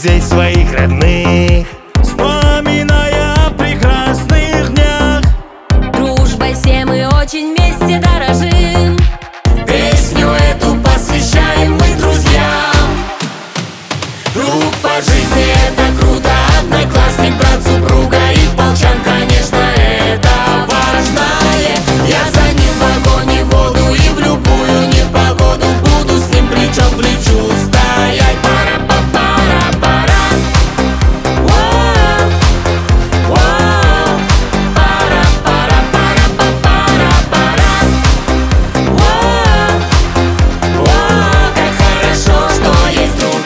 друзей, своих родных, вспоминая о прекрасных днях. Дружбой все мы очень вместе дорожим. Песню эту посвящаем мы друзьям. Друг по жизни — это круто, одноклассник, брат, супруга и полчан, конечно, это важное. Я за ним в огонь и в воду, и в любую непогоду буду с ним плечом к плечу стоять. Пара-па-пара-пара. Воу, воу. Пара-пара-пара-па-пара-пара. Воу, воу. Как хорошо, что есть друг.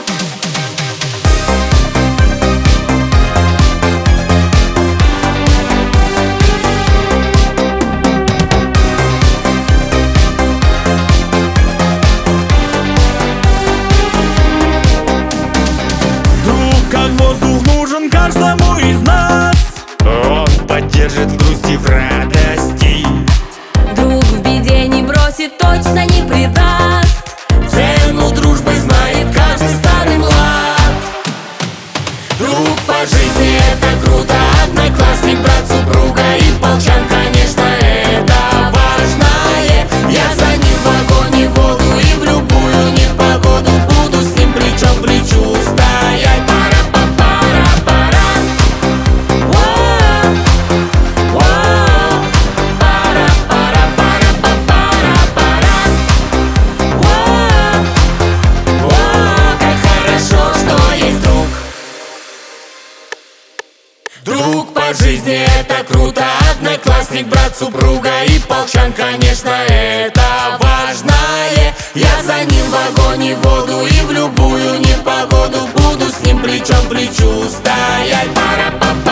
Друг как воздух нужен каждому из нас. он поддержит в грусти, в радости. Друг в беде не бросит, точно не предаст. Цену дружбы знает каждый старый млад. Друг по жизни — это круто, одноклассник, брат, супруга и полчан, конечно, это важное. Я за ним в огонь и в воду, и в любую непогоду буду с ним плечом к плечу стоять. Пара-па-пара-пара. Воу, воу. Пара-пара-пара-па-пара-пара. Воу, воу. Как хорошо, что есть друг. Друг по жизни — это круто, одноклассник, брат, супруга и полчан, конечно, это важное. Я за ним в огонь и в воду, и в любую непогоду буду с ним плечом к плечу стоять. Пара-па-па.